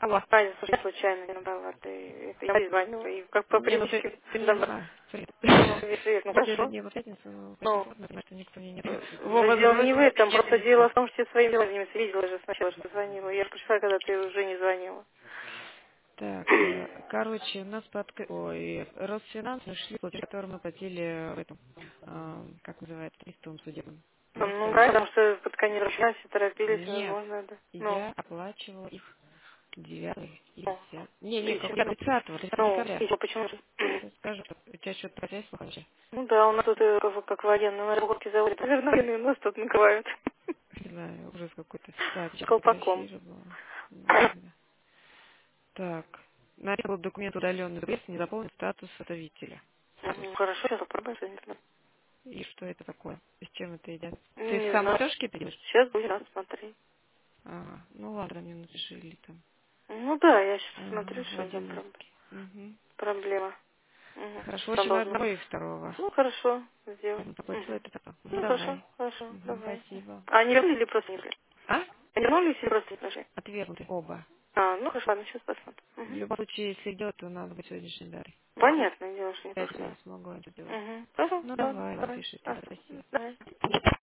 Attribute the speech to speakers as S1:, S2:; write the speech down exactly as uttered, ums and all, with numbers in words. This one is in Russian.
S1: Алло.
S2: Аня, слушай, я случайно не набрала, ты, это я звонила, и как по
S1: Не, ну ты,
S2: привычке
S1: ты мне
S2: забрала.
S1: звонила. Привет.
S2: Ну, привет, ну
S1: Я тебе
S2: хорошо.
S1: звонила в пятницу, но почти
S2: Ну,
S1: сложно, потому что никто мне не...
S2: да
S1: Вова
S2: дело не в
S1: звонил,
S2: этом,
S1: я
S2: просто
S1: не
S2: дело
S1: знаю.
S2: в том, что я своими делами видела же сначала, что звонила. Я пришла, когда ты уже не звонила.
S1: Так, э, короче, у нас под... Ой, Росфинанс нашли, платеж, который мы платили в этом, э, как называется, истовом судебном.
S2: Ну,
S1: Есть
S2: ну,
S1: такое?
S2: да, потому что под конец дня все торопились,
S1: Нет,
S2: возможно, да. Ну,
S1: я оплачивала их девятого или
S2: ну,
S1: десятого. Не, не, как
S2: тысяча.
S1: я тридцатого, тридцатого
S2: Ну,
S1: декабря.
S2: тысяча, почему же?
S1: Сейчас скажу, у тебя что-то про связь плохая?
S2: Ну да, у нас тут э, как, как военные на работе заводят. Наверное, военные нас тут накрывают.
S1: Не знаю, ужас какой-то. Так,
S2: С
S1: сейчас
S2: колпаком.
S1: сфотографировала. Ладно. Так. Написал документ удаленный без, не заполнен статус отправителя. Статус.
S2: Мгм, хорошо, сейчас попробуем что-нибудь.
S1: И что это такое? И с чем это едят? Ты
S2: Не знаю.
S1: самотежки пьешь?
S2: Сейчас будем раз смотреть.
S1: Ага. Ну ладно, мне напиши или там.
S2: Ну да, я сейчас смотрю,
S1: Ага, в
S2: что там проб-
S1: одиночке. Угу.
S2: проблема. Угу.
S1: Хорошо,
S2: Там
S1: лучше на
S2: должно.
S1: одного и второго.
S2: Ну хорошо, сделаем.
S1: Ну, Заплатила
S2: Угу.
S1: это так. Ну
S2: Ну хорошо,
S1: давай.
S2: хорошо,
S1: Угу,
S2: давай.
S1: спасибо.
S2: А они вернулись или просто не пришли?
S1: А?
S2: Они вернулись или просто не пришли?
S1: Отвергнуты оба.
S2: А, ну хорошо, ладно, сейчас посмотрим.
S1: В
S2: Угу.
S1: любом случае, если идет, то надо быть сегодняшней дарой.
S2: Понятное дело, что не
S1: Опять я
S2: пришли.
S1: не смогу это сделать.
S2: Угу. Хорошо,
S1: Ну
S2: ладно,
S1: давай,
S2: давай.
S1: напиши
S2: А,
S1: тогда. Спасибо.
S2: давай.